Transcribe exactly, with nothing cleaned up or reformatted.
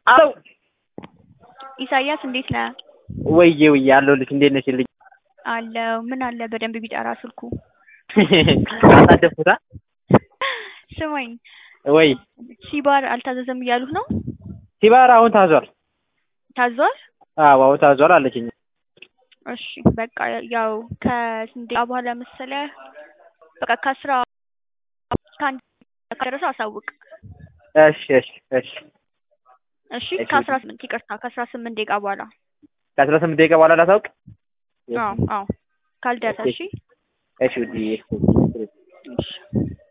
አው ኢሳያስ እንዴት ነህ? ወይዬ ወይዬ አለሁልሽ። እንዴት ነሽልኝ? አለው ምን አለ በደንብ ቢጠራ ስልኩ አጣደፍኩታ። ስማኝ ወይ ሲባር አልታዘዘም እያሉት ነው? ሲባር አሁን ታዟል። ታዟል? አዎ አዎ ታዟል አለችኝ። እሺ በቃ ያው ከስንዴ በኋላ መሰለህ በቃ ከአስራ ከአንድ ከደረሰ አሳውቅ። እሺ እሺ እሺ እሺ ከአስራ ስምንት ይቅርታ ከአስራ ስምንት ደቂቃ በኋላ ከአስራ ስምንት ደቂቃ በኋላ ላሳውቅ። አዎ አዎ ካልደረሰ እሺ እሺ ውዴ። እሺ